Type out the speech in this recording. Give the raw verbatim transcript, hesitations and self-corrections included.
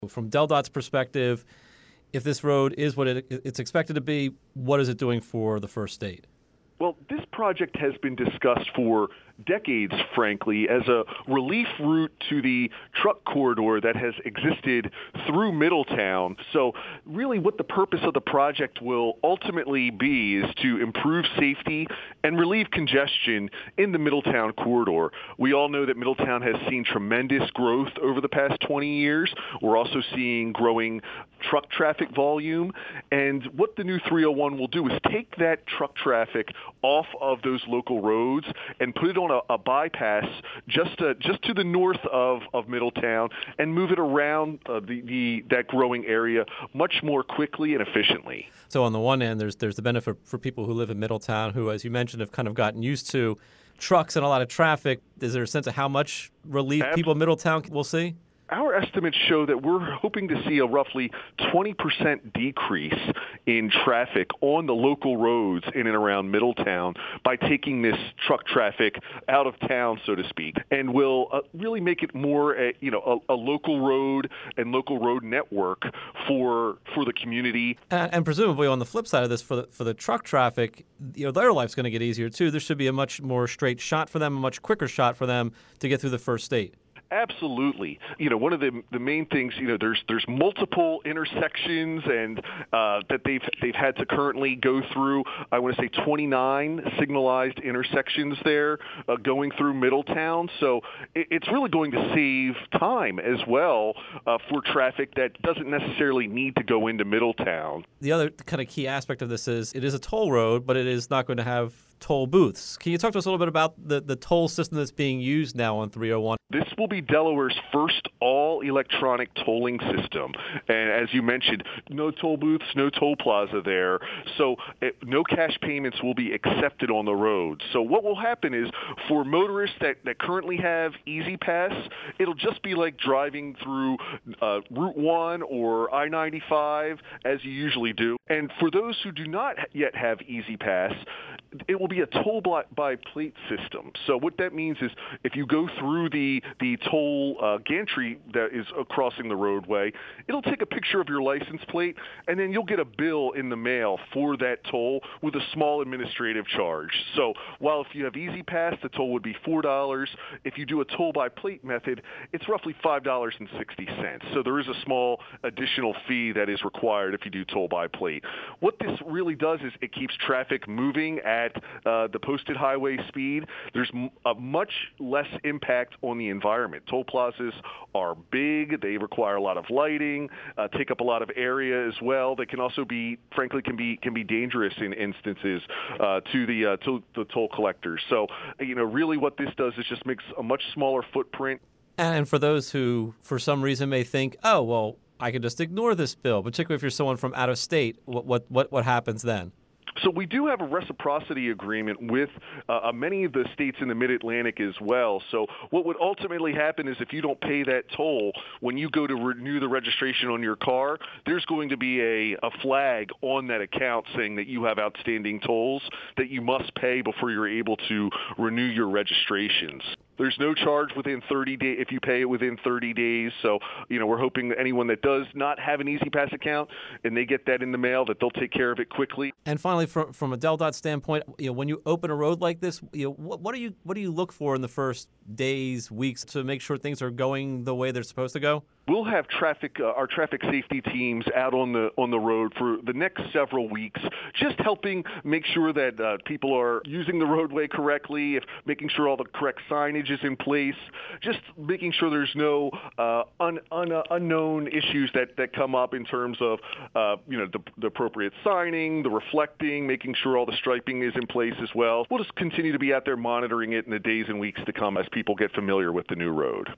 From DelDOT's perspective, if this road is what it, it's expected to be, what is it doing for the First State? Well, this project has been discussed for decades, frankly, as a relief route to the truck corridor that has existed through Middletown. So really what the purpose of the project will ultimately be is to improve safety and relieve congestion in the Middletown corridor. We all know that Middletown has seen tremendous growth over the past twenty years. We're also seeing growing truck traffic volume. And what the new three oh one will do is take that truck traffic off of those local roads and put it on a, a bypass just to, just to the north of, of Middletown and move it around uh, the, the that growing area much more quickly and efficiently. So on the one hand, there's there's the benefit for people who live in Middletown who, as you mentioned, have kind of gotten used to trucks and a lot of traffic. Is there a sense of how much relief Absolutely. people in Middletown will see? Our estimates show that we're hoping to see a roughly twenty percent decrease in traffic on the local roads in and around Middletown by taking this truck traffic out of town, so to speak, and will uh, really make it more, a, you know, a, a local road and local road network for for the community. And, and presumably, on the flip side of this, for the, for the truck traffic, you know, their life's going to get easier too. There should be a much more straight shot for them, a much quicker shot for them to get through the First State. Absolutely. You know, one of the the main things, you know, there's there's multiple intersections and uh, that they've they've had to currently go through. I want to say twenty-nine signalized intersections there uh, going through Middletown. So it, it's really going to save time as well uh, for traffic that doesn't necessarily need to go into Middletown. The other kind of key aspect of this is it is a toll road, but it is not going to have toll booths. Can you talk to us a little bit about the, the toll system that's being used now on three oh one? This will be Delaware's first all-electronic tolling system. And as you mentioned, no toll booths, no toll plaza there. So it, no cash payments will be accepted on the road. So what will happen is for motorists that, that currently have Easy Pass, it'll just be like driving through uh, Route one or I ninety-five as you usually do. And for those who do not yet have Easy Pass, it will be a toll by plate system. So what that means is if you go through the the toll uh, gantry that is uh, crossing the roadway, it'll take a picture of your license plate, and then you'll get a bill in the mail for that toll with a small administrative charge. So while if you have Easy Pass, the toll would be four dollars. If you do a toll by plate method, it's roughly five dollars and sixty cents. So there is a small additional fee that is required if you do toll by plate. What this really does is it keeps traffic moving at uh, the posted highway speed. There's m- a much less impact on the environment. Toll plazas are big. They require a lot of lighting, uh, take up a lot of area as well. They can also be, frankly, can be can be dangerous in instances uh, to the uh, to the toll collectors. So, you know, really what this does is just makes a much smaller footprint. And for those who, for some reason, may think, oh, well, I could just ignore this bill, particularly if you're someone from out of state, what what what, what happens then? So we do have a reciprocity agreement with uh, many of the states in the Mid-Atlantic as well. So what would ultimately happen is if you don't pay that toll, when you go to renew the registration on your car, there's going to be a, a flag on that account saying that you have outstanding tolls that you must pay before you're able to renew your registrations. There's no charge within thirty days if you pay it within thirty days. So, you know, we're hoping that anyone that does not have an Easy Pass account and they get that in the mail, that they'll take care of it quickly. And finally, from from a DelDOT standpoint, you know, when you open a road like this, you know, what, what do you what do you look for in the first days, weeks to make sure things are going the way they're supposed to go? We'll have traffic, uh, our traffic safety teams out on the on the road for the next several weeks, just helping make sure that uh, people are using the roadway correctly, if making sure all the correct signage is in place, just making sure there's no uh, un, un, uh, unknown issues that, that come up in terms of uh, you know the, the appropriate signing, the reflecting, making sure all the striping is in place as well. We'll just continue to be out there monitoring it in the days and weeks to come as people get familiar with the new road.